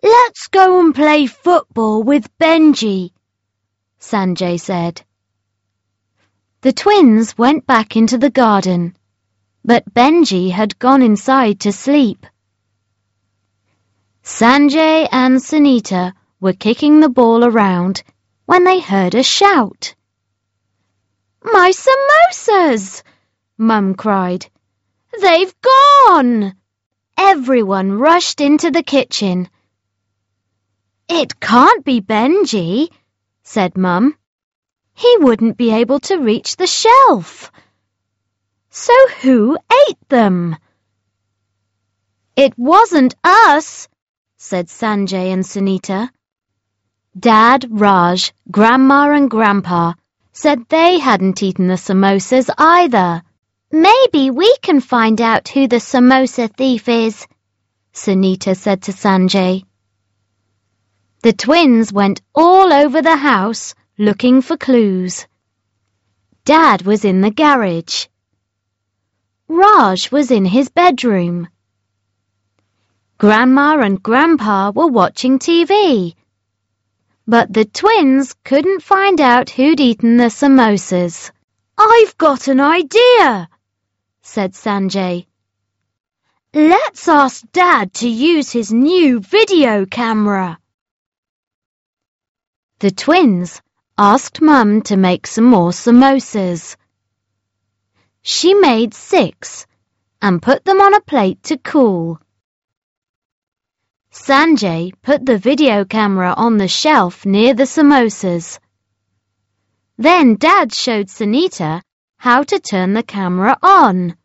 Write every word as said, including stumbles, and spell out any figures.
"Let's go and play football with Benji," Sanjay said. The twins went back into the garden, but Benji had gone inside to sleep. Sanjay and Sunita were kicking the ball around when they heard a shout. "My samosas!" Mum cried. "They've gone!" Everyone rushed into the kitchen. "It can't be Benji," said Mum. "He wouldn't be able to reach the shelf. So who ate them?" "It wasn't us," said Sanjay and Sunita. Dad, Raj, Grandma and Grandpa said they hadn't eaten the samosas either. "Maybe we can find out who the samosa thief is," Sunita said to Sanjay. The twins went all over the house looking for clues. Dad was in the garage. Raj was in his bedroom. Grandma and Grandpa were watching T V. But the twins couldn't find out who'd eaten the samosas. "I've got an idea," said Sanjay. "Let's ask Dad to use his new video camera." The twins asked Mum to make some more samosas. She made six and put them on a plate to cool. Sanjay put the video camera on the shelf near the samosas. Then Dad showed Sunita how to turn the camera on.